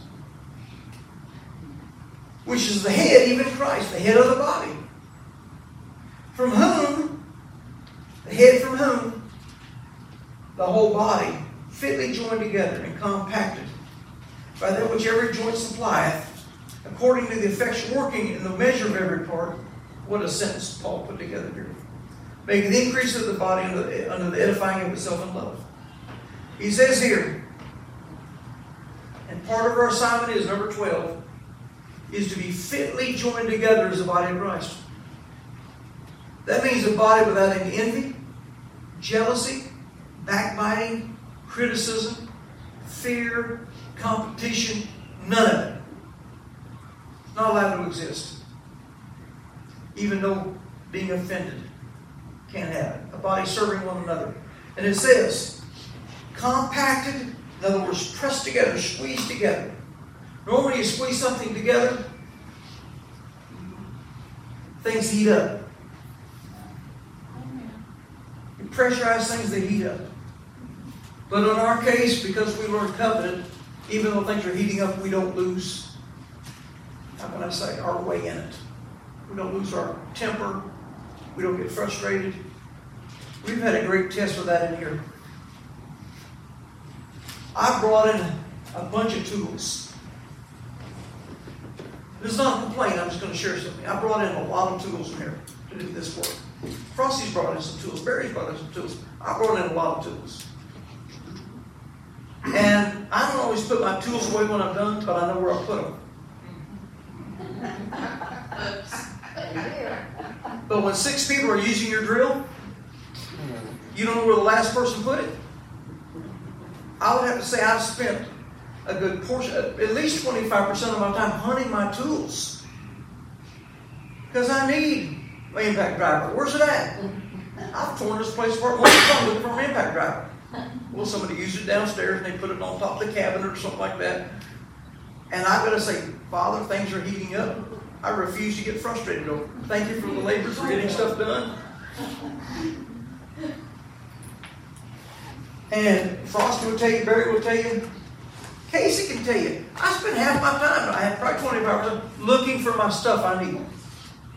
Which is the head, even Christ, the head of the body. From whom, the head from whom, the whole body, fitly joined together and compacted, by that which every joint supplieth, according to the effectual working in the measure of every part. What a sentence Paul put together here. Making the increase of the body under the edifying of itself in love. He says here, and part of our assignment is, number 12, is to be fitly joined together as the body of Christ. That means a body without any envy, jealousy, backbiting, criticism, fear, competition, none of it. It's not allowed to exist. Even though being offended can't have it. A body serving one another. And it says, compacted, in other words, pressed together, squeezed together. Normally you squeeze something together, things heat up. You pressurize things, they heat up. But in our case, because we learn covenant, even though things are heating up, we don't lose, how can I say, our way in it. We don't lose our temper. We don't get frustrated. We've had a great test of that in here. I brought in a bunch of tools. This is not a complaint. I'm just going to share something. I brought in a lot of tools in here to do this work. Frosty's brought in some tools. Barry's brought in some tools. I brought in a lot of tools. And I don't always put my tools away when I'm done, but I know where I'll put them. But when 6 people are using your drill, you don't know where the last person put it. I would have to say I've spent a good portion, at least 25% of my time hunting my tools. Because I need my impact driver. Where's it at? I've torn this place apart one time looking for an impact driver. Well, somebody used it downstairs and they put it on top of the cabinet or something like that. And I've got to say, Father, things are heating up. I refuse to get frustrated over it. Thank you for the labors for getting stuff done. And Frosty will tell you, Barry will tell you, Casey can tell you, I spend half my time, I have probably 25 hours, looking for my stuff I need.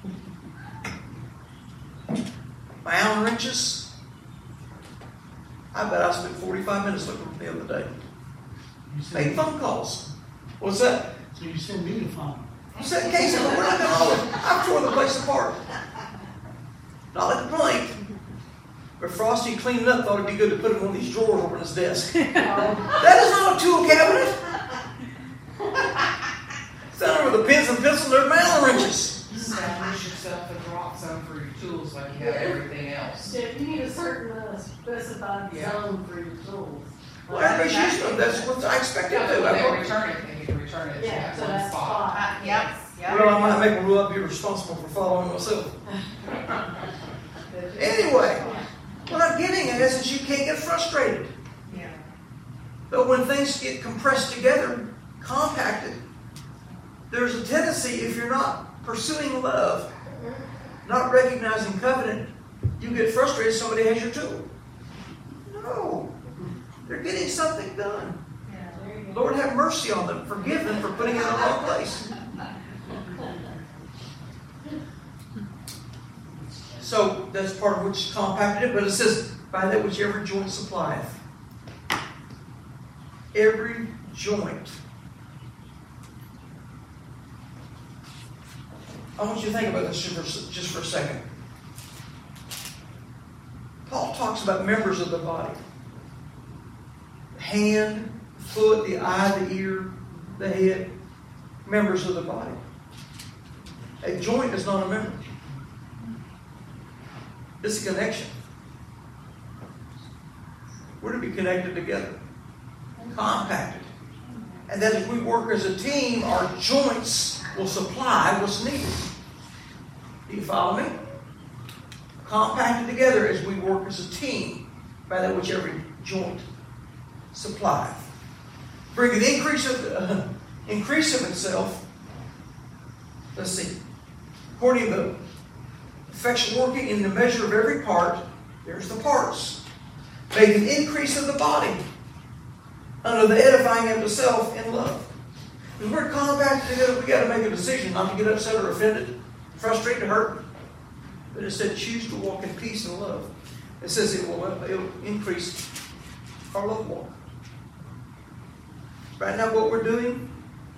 My Allen wrenches. I bet I spent 45 minutes looking for them the other day. You Made send, phone calls. What's that? so you send me the phone. Just in case, we're not going to always. I've torn the place apart. Not a complaint. But Frosty cleaned it up, thought it'd be good to put in one of these drawers over his desk. That is not a tool cabinet. It's down there with the pens and pencils, they're Allen wrenches. Establish yourself a drop zone for your tools like you have everything else. If you need a certain specified Yeah. zone for your tools. Well, everybody's using them. That's what I expected Yeah, to do. when they I- return it, they need to return it to Yeah, that so one that's spot. spot. Yep, Well, I might make a rule I'd be responsible for following myself. Anyway, what I'm getting at is that you can't get frustrated. Yeah. But when things get compressed together, compacted, there's a tendency, if you're not pursuing love, not recognizing covenant, you get frustrated somebody has your tool. No. They're getting something done. Lord have mercy on them. Forgive them for putting it in the wrong place. So that's part of which is compacted, but it says, by that which every joint supplieth. Every joint. I want you to think about this just for a second. Paul talks about members of the body. The hand, the foot, the eye, the ear, the head. Members of the body. A joint is not a member. It's a connection. We're to be connected together. Compacted. And that as we work as a team, our joints will supply what's needed. Do you follow me? Compacted together as we work as a team, by that which every joint supplieth. Bring an increase of itself. Let's see. According to the effectual working in the measure of every part, there's the parts. Make an increase of the body under the edifying of the self in love. When we're compacted together, we got to make a decision not to get upset or offended, frustrated, or hurt. But instead, choose to walk in peace and love. It says it'll increase our love walk. Right now, what we're doing,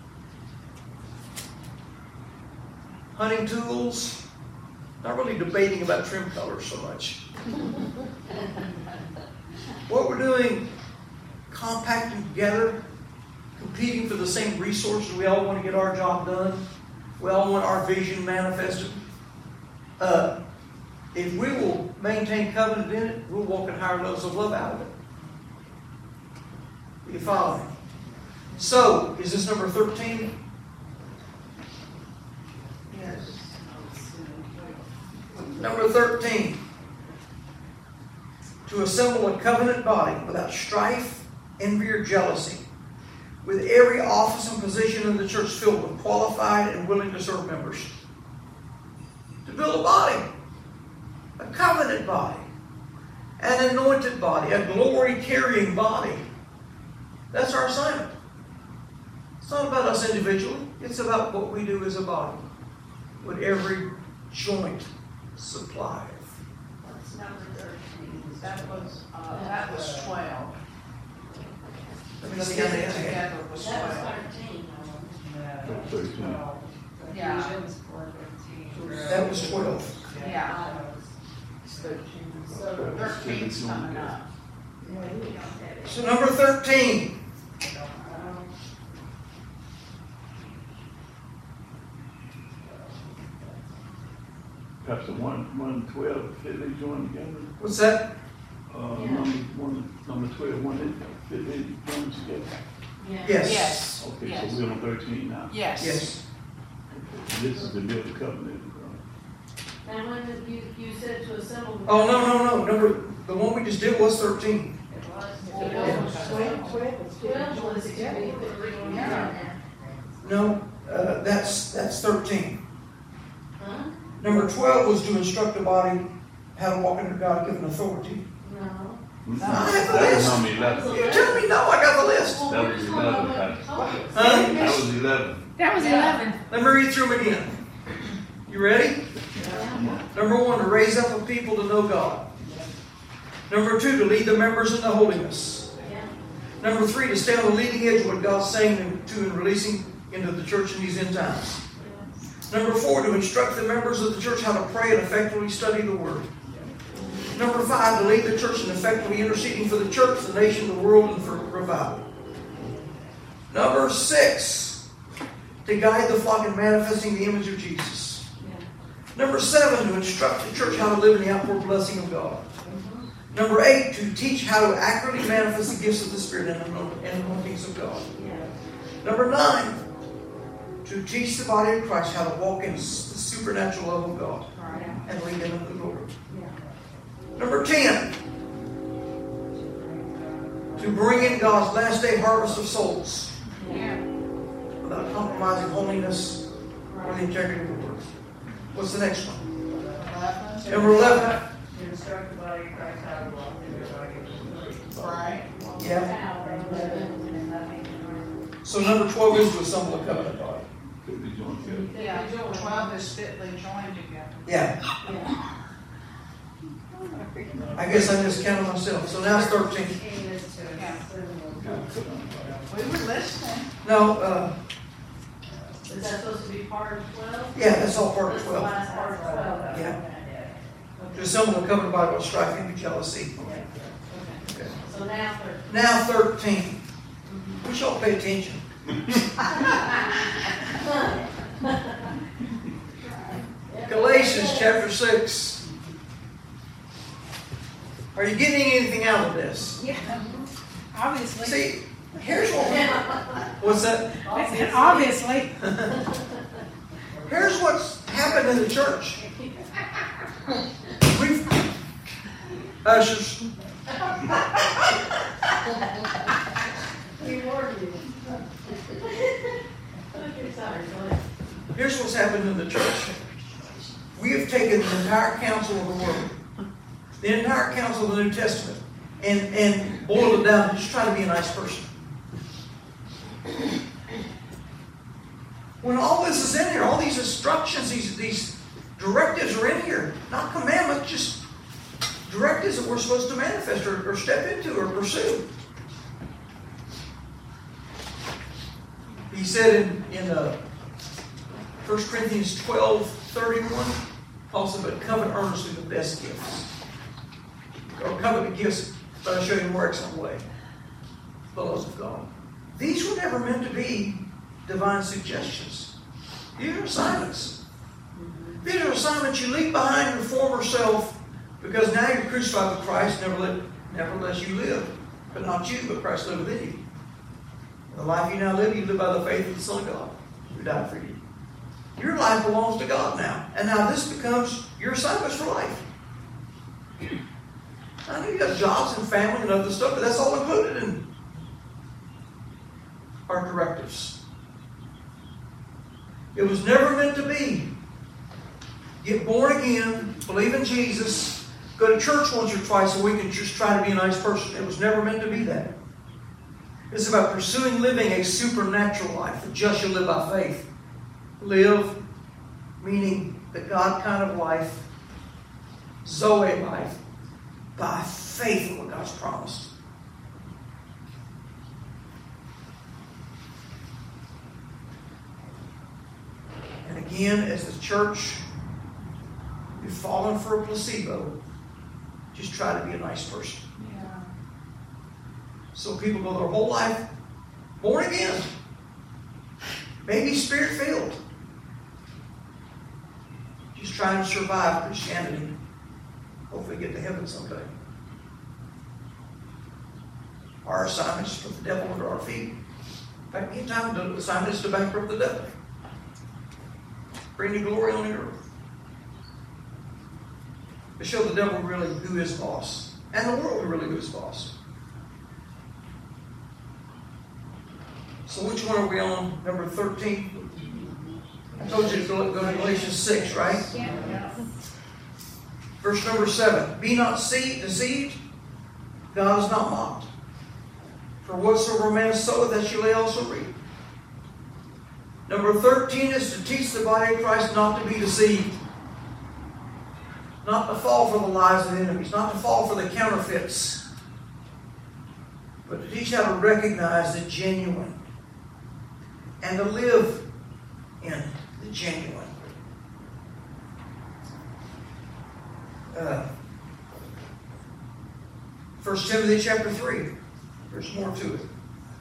hunting tools, not really debating about trim colors so much. What we're doing, compacting together, competing for the same resources. We all want to get our job done. We all want our vision manifested. If we will maintain covenant in it, we'll walk in higher levels of love out of it. Do you follow me? So, is this number 13? Yes. Number 13. To assemble a covenant body without strife, envy, or jealousy, with every office and position in the church filled with qualified and willing to serve members. To build a body, a covenant body, an anointed body, a glory-carrying body. That's our assignment. It's not about us individually. It's about what we do as a body, with every joint supplieth. That's number 13. That was 12. Let me see how many I had. Together was That 12. was 13. No, 13. 12. Yeah. Ephesians 4:13. That was 12. Yeah. It's 13. So 13's coming up. So number 13. Pastor, 112, fit they join together? What's that? Yeah. Number 12, fit they join together? Yeah. Yes. Yes. Okay, Yes. so we're on 13 now. Yes. Yes. Okay. This is the build the covenant. And when did you said to assemble. Oh, no. The one we just did was 13. It was. Yeah. 12 was to be Yeah. No, that's 13. Huh? Number 12 was to instruct the body how to walk under God-given authority. No. I have the That was list. number 11. You tell me no, I got the list. Well, That we're was just going 11, by what you Pastor. told us. Huh? That was 11. That was 11. Let me read through them again. You ready? Yeah. Number 1, to raise up a people to know God. Number 2, to lead the members into holiness. Yeah. Number 3, to stay on the leading edge of what God's saying to and releasing into the church in these end times. Number 4, to instruct the members of the church how to pray and effectively study the Word. Number 5, to lead the church in effectively interceding for the church, the nation, the world, and for revival. Number 6, to guide the flock in manifesting the image of Jesus. Number 7, to instruct the church how to live in the outward blessing of God. Number 8, to teach how to accurately manifest the gifts of the Spirit and anointings of God. Number 9, to teach the body of Christ how to walk in the supernatural love of God and lead them into glory. Number 10, to bring in God's last day harvest of souls without compromising holiness or the integrity of the Word. What's the next one? Number 11. To instruct the body of Christ how to walk in their body. Right. Yeah. So number 12 is to assemble a covenant body. Could be joint together. Yeah, 12 is fitly joined together. Yeah. I guess I just counted myself. So now it's 13. We were listening. No, Is that supposed to be part of 12? yeah, that's all part of That's the 12. last part of 12. Yeah. To assemble a covenant body with strife, envy, jealousy. Okay. Okay. So now for Now 13. We should all pay attention. Galatians chapter 6. Are you getting anything out of this? Yeah. Obviously. See, here's what. What's that? Obviously. Here's what's happened in the church. We've ushers. we warned you. Okay, sorry, go ahead. Here's what's happened in the church. We have taken the entire counsel of the Word, the entire counsel of the New Testament, and boiled it down to just try to be a nice person. When all this is in here, all these instructions, these directives are in here, not commandments, just directives that we're supposed to manifest or step into or pursue. He said in 1 Corinthians 12:31, Paul said, but covet earnestly the best gifts. Or covet the gifts, but I'll show you a more excellent way. The laws of God. These were never meant to be divine suggestions. These are assignments. These are assignments you leave behind your former self because now you're crucified with Christ, nevertheless you live. But not you, but Christ lives within you. The life you now live, you live by the faith of the Son of God who died for you. Your life belongs to God now. And now this becomes your assignments for life. I know you got jobs and family and other stuff, but that's all included in our directives. It was never meant to be get born again, believe in Jesus, go to church once or twice a week and just try to be a nice person. It was never meant to be that. It's about pursuing living a supernatural life. The just shall live by faith. Live, meaning the God kind of life, Zoe life, by faith in what God's promised. And again, as the church, you've fallen for a placebo. Just try to be a nice person. Yeah. So people go their whole life born again, maybe spirit filled, just trying to survive Christianity. Hopefully get to heaven someday. Our assignment is to put the devil under our feet. In fact, anytime the assignment is to bankrupt the devil. Bring the glory on the earth. To show the devil really who is boss. And the world really who is boss. So which one are we on? Number 13? I told you to go to Galatians 6, right? Yeah. Verse number 7. Be not deceived. God is not mocked. For whatsoever a man soweth, that shall he also reap. Number 13 is to teach the body of Christ not to be deceived. Not to fall for the lies of the enemies, not to fall for the counterfeits, but to teach how to recognize the genuine and to live in the genuine. 1 Timothy chapter 3. There's more to it.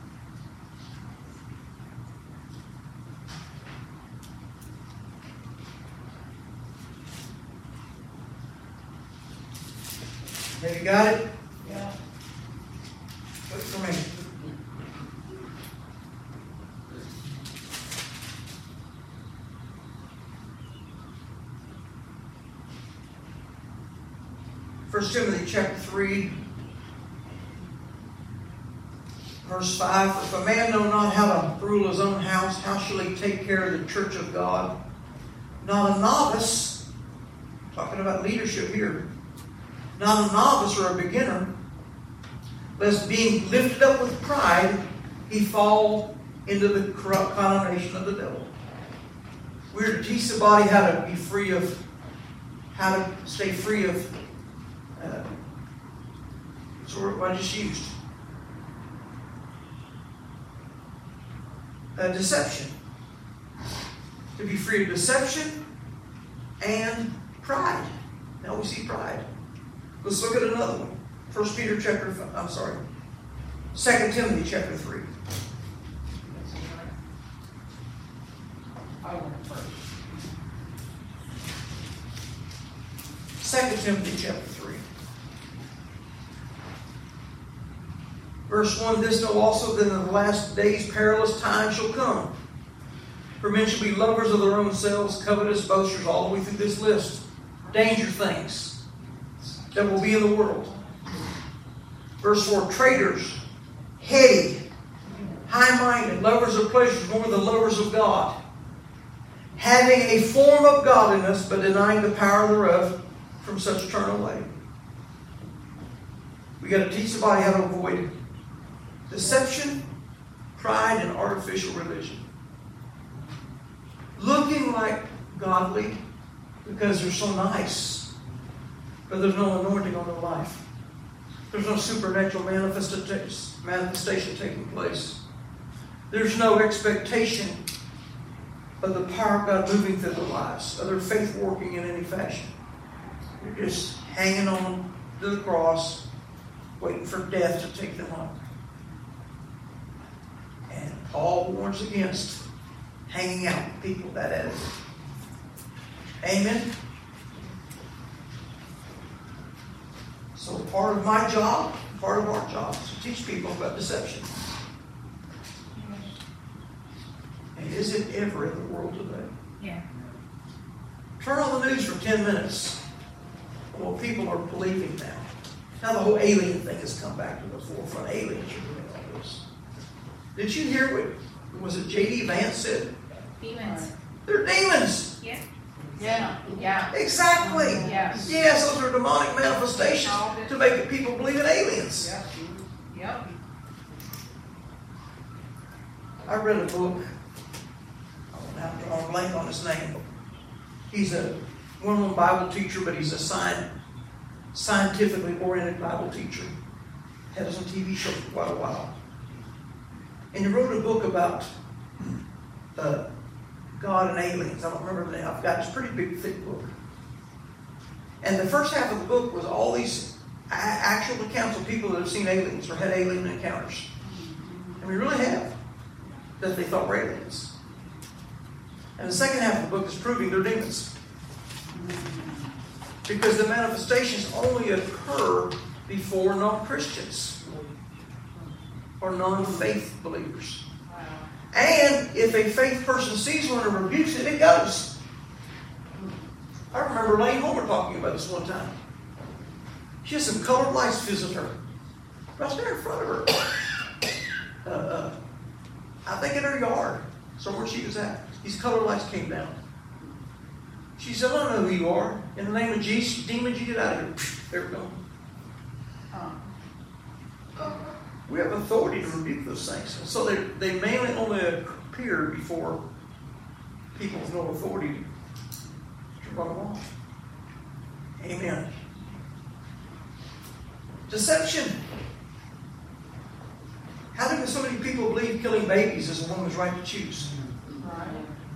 Have you got it? Yeah. Wait for me. First Timothy chapter 3, verse 5. If a man know not how to rule his own house, how shall he take care of the church of God? Not a novice, talking about leadership here, not a novice or a beginner, lest being lifted up with pride, he fall into the corrupt condemnation of the devil. We're to teach the body how to be free of, how to stay free of, what I just used. Deception. To be free of deception and pride. Now we see pride. Let's look at another one. 2 Timothy chapter 3. I went first. 2 Timothy chapter 3. Verse 1, this know also that in the last days perilous times shall come. For men shall be lovers of their own selves, covetous, boasters, all the way through this list. Danger things that will be in the world. Verse 4, traitors, heady, high-minded, lovers of pleasures more than lovers of God, having a form of godliness, but denying the power thereof, from such turn away. We got to teach the body how to avoid deception, pride, and artificial religion. Looking like godly because they're so nice, but there's no anointing on their life. There's no supernatural manifestation taking place. There's no expectation of the power of God moving through their lives, of their faith working in any fashion. They're just hanging on to the cross, waiting for death to take them home. And Paul warns against hanging out with people that attitude. Amen? So part of my job, part of our job is to teach people about deception. And is it ever in the world today? Yeah. Turn on the news for 10 minutes. Well, people are believing now. Now the whole alien thing has come back to the forefront. Aliens are doing all this. Did you hear what was it J.D. Vance said? Demons. They're demons. Yeah. Yeah. Yeah. Exactly. Yes. Yes, those are demonic manifestations to make people believe in aliens. Yep. Yep. I read a book. I don't have to draw a blank on his name. He's a well-known Bible teacher, but he's a scientifically oriented Bible teacher. Had us on TV show for quite a while. And he wrote a book about God and aliens. I don't remember the name. I've got this pretty big, thick book. And the first half of the book was all these actual accounts of people that have seen aliens or had alien encounters. And we really have. That they thought were aliens. And the second half of the book is proving they're demons. Because the manifestations only occur before non-Christians or non-faith believers. And if a faith person sees one and rebukes it, it goes. I remember Lane Homer talking about this one time. She had some colored lights visit her. Right there in front of her. I think in her yard, somewhere she was at. These colored lights came down. She said, I don't know who you are. In the name of Jesus, demons, you get out of here. They're gone. We have authority to rebuke those things. So they mainly only appear before people with no authority to run them off. Amen. Deception. How do so many people believe killing babies is a woman's right to choose? Right.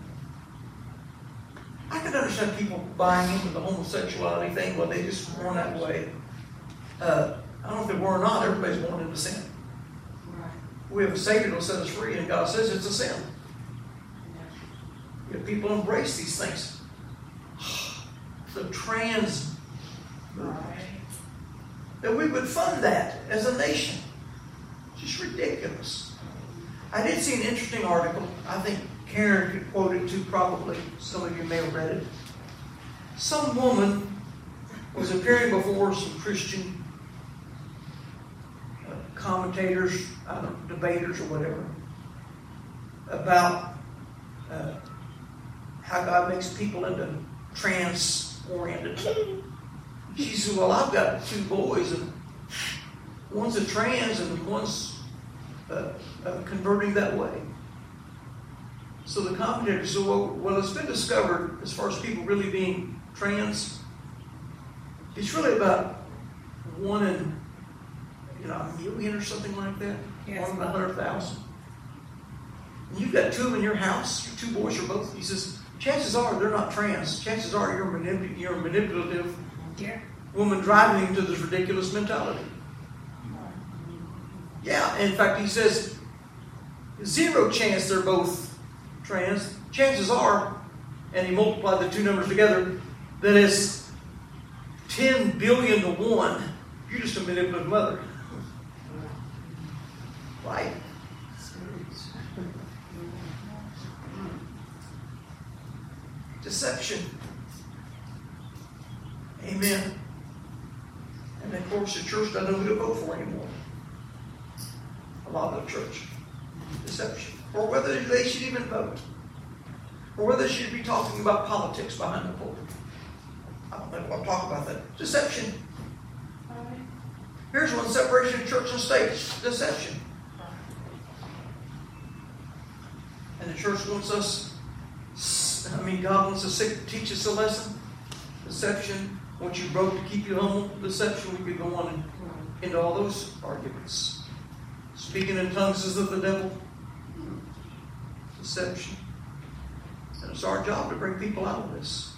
I can understand people buying into the homosexuality thing, well, they just born that way. I don't know if they were or not, everybody's born into sin. We have a Savior that will set us free, and God says it's a sin. Yet people embrace these things. The trans movement. That we would fund that as a nation. Just ridiculous. I did see an interesting article. I think Karen could quote it too, probably. Some of you may have read it. Some woman was appearing before some Christian commentators, debaters or whatever, about how God makes people into trans-oriented. She said, well, I've got 2 boys, and one's a trans and one's converting that way. So the commentator said, well, it's been discovered, as far as people really being trans, it's really about 1 in a million or something like that. Yes. 1 in 100,000. And you've got 2 in your house, your 2 boys are both. He says, chances are they're not trans. Chances are you're a manipulative woman driving into this ridiculous mentality. Yeah, in fact, he says, 0 chance they're both trans. Chances are, and he multiplied the 2 numbers together, that it's 10 billion to 1. You're just a manipulative mother. Right? Deception. Amen. And of course the church doesn't know who to vote for anymore. A lot of the church. Deception. Or whether they should even vote. Or whether they should be talking about politics behind the pulpit. I don't know if I'll talk about that. Deception. Here's one: separation of church and state. Deception. And the church wants us, God wants us to teach us a lesson. Deception. Once you broke to keep you humble. Deception. We could go on into all those arguments. Speaking in tongues is of the devil. Deception. And it's our job to bring people out of this.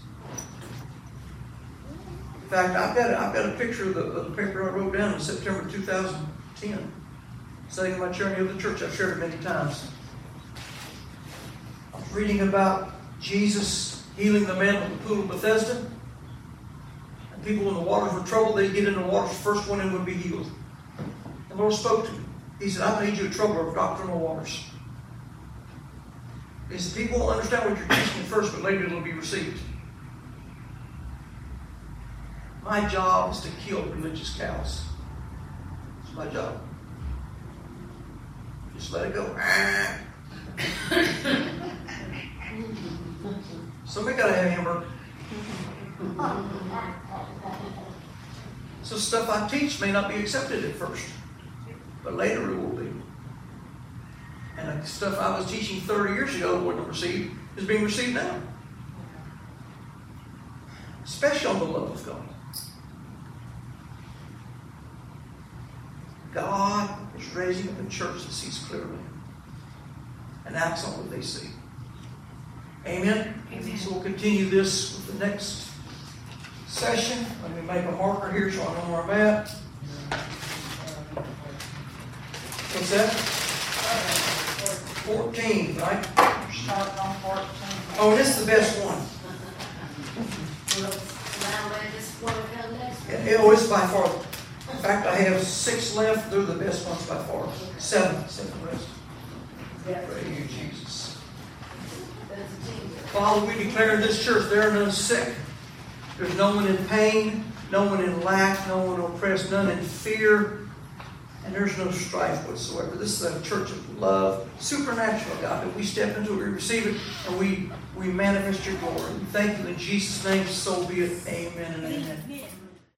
In fact, I've got a picture of the paper I wrote down in September 2010. Studying my journey of the church. I've shared it many times. I was reading about Jesus healing the man at the pool of Bethesda. And people, when the waters were troubled, they'd get in the waters. The first one in would be healed. The Lord spoke to me. He said, I made you a troubler of doctrinal waters. He said, people will understand what you're teaching at first, but later it'll be received. My job is to kill religious cows. It's my job. Just let it go. Somebody got to have a hammer. So stuff I teach may not be accepted at first, but later it will be. And the stuff I was teaching 30 years ago wasn't received is being received now. Especially on the love of God. God is raising up a church that sees clearly and acts on what they see. Amen? Amen. So we'll continue this with the next session. Let me make a marker here so I know where I'm at. What's that? 14, right? Starting on 14. Oh, this is the best one. Oh, it's by far. In fact, I have 6 left. They're the best ones by far. 7 rest. Praise you, Jesus. Father, we declare in this church there are none sick. There's no one in pain, no one in lack, no one oppressed, none in fear. And there's no strife whatsoever. This is a church of love, supernatural, God, that we step into it, we receive it, and we manifest your glory. We thank you in Jesus' name, so be it. Amen and amen.